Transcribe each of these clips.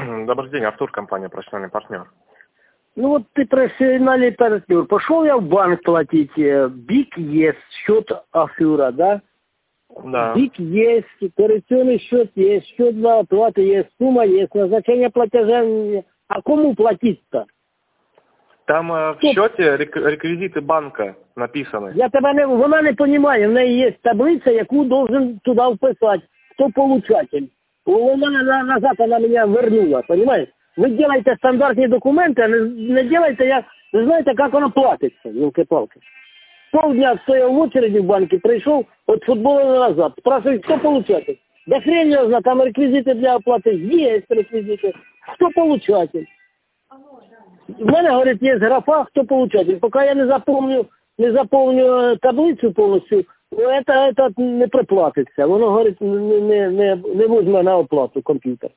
Добрый день, Артур, компания «Профессиональный партнер». Ну вот ты профессиональный партнер. Пошел я в банк платить. БИК есть, счет Афюра, да? Да. БИК есть, коррекционный счет есть, счет за оплаты есть, сумма есть, назначение платежа. А кому платить-то? Там в счете реквизиты банка написаны. Я тебе не, вона не розуміє, в неї є таблиця, яку должен туди вписати, хто получатель. Вона назад вона мене вернула, розумієш? Ви делаєте стандартні документи, а не делаєте, як, ви знаєте, як воно платиться, елки-палки. Полдня стояв в очереді в банке, прийшов, от футбола назад, спрашивають, хто получатель. Да хрен його знає, там реквізити для оплати, є реквізити, хто получатель. В мене, говорить, є графа, хто получатель. Поки я не заповню таблицю повністю, це не приплатиться. Воно, говорить, не візьме на оплату комп'ютер.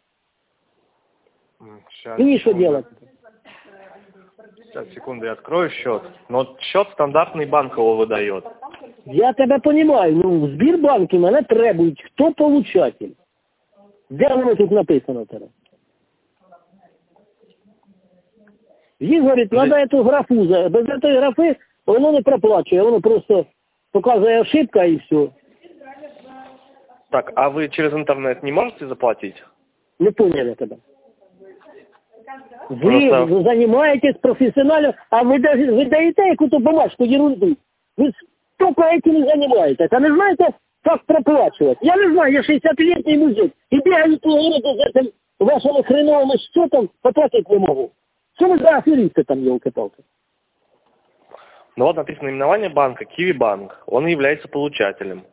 И что делать? Сейчас, секунду, я открою счет. Но счет стандартный банк его выдает. Я тебя понимаю, но в Сбербанке мене требують, хто получатель. Де воно тут написано teraz? Він говорить, треба эту графу, без этой графи воно не проплачує, воно просто показує ошибка и все. Так, а вы через интернет не можете заплатить? Не понял я тебя. Вы занимаетесь профессионально, а вы даете какую-то бумажку, ерунду. Вы только этим и занимаетесь. А не знаете, как проплачивать? Я не знаю, я 60-летний мужик. И бегаю по городу за этим вашим хреновым счетом, поплатить не могу. Что вы за аферисты там, елки-палки? Ну вот написано наименование банка, Киви банк. Он является получателем.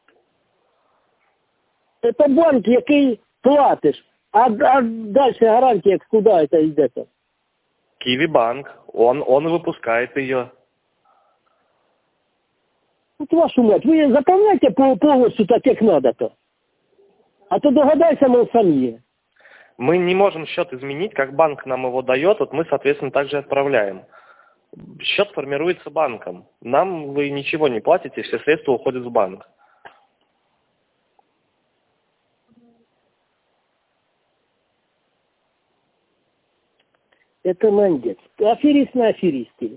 Это банк, який платишь. А дальше гарантия, куда это идет? Киви банк. Он и выпускает ее. Вот вашу мать, вы заполняйте полностью так, как надо-то. А то догадайся, мол, сами. Мы не можем счет изменить, как банк нам его дает, вот мы, соответственно, также отправляем. Счет формируется банком. Нам вы ничего не платите, все средства уходят в банк. Это мандец. Аферист на аферисте.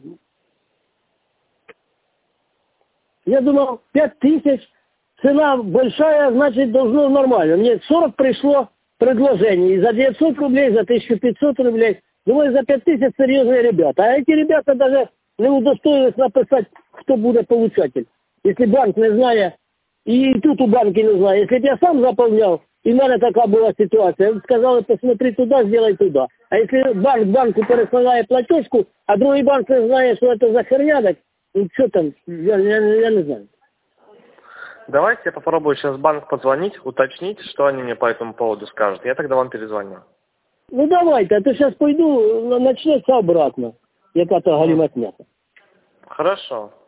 Я думал, 5000, цена большая, значит, должно нормально. Мне 40 пришло предложений. И за 900 рублей, за 1500 рублей. Думаю, за 5000 серьезные ребята. А эти ребята даже не удостоились написать, кто будет получатель. Если банк не знает, и тут у банки не знаю. Если бы я сам заполнял, и у меня такая была ситуация, сказали, посмотри туда, сделай туда. А если банк банку пересылает платежку, а другой банк не знает, что это за херня, так, ну что там, я не знаю. Давайте я попробую сейчас в банк позвонить, уточнить, что они мне по этому поводу скажут. Я тогда вам перезвоню. Ну давайте, а то сейчас пойду, начнется обратно. Яка-то галиматня. Хорошо.